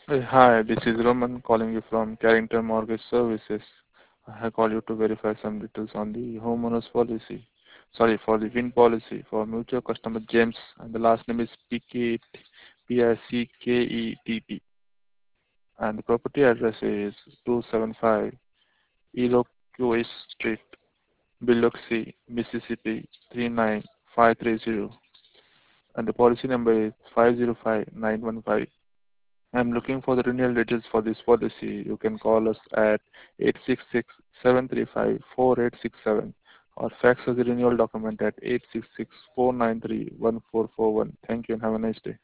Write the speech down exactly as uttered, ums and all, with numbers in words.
Hey, Hi, this is Roman calling you from Carrington Mortgage Services. I have called you to verify some details on the homeowners policy. Sorry, for the wind policy for mutual customer James, and the last name is P K P I C K E T T. And the property address is two seventy-five Iroquois Street, Biloxi, Mississippi three nine five three zero. And the policy number is five zero five nine one five. I'm looking for the renewal details for this policy. You can call us at eight six six, seven three five, four eight six seven or fax us the renewal document at eight six six, four nine three, one four four one. Thank you and have a nice day.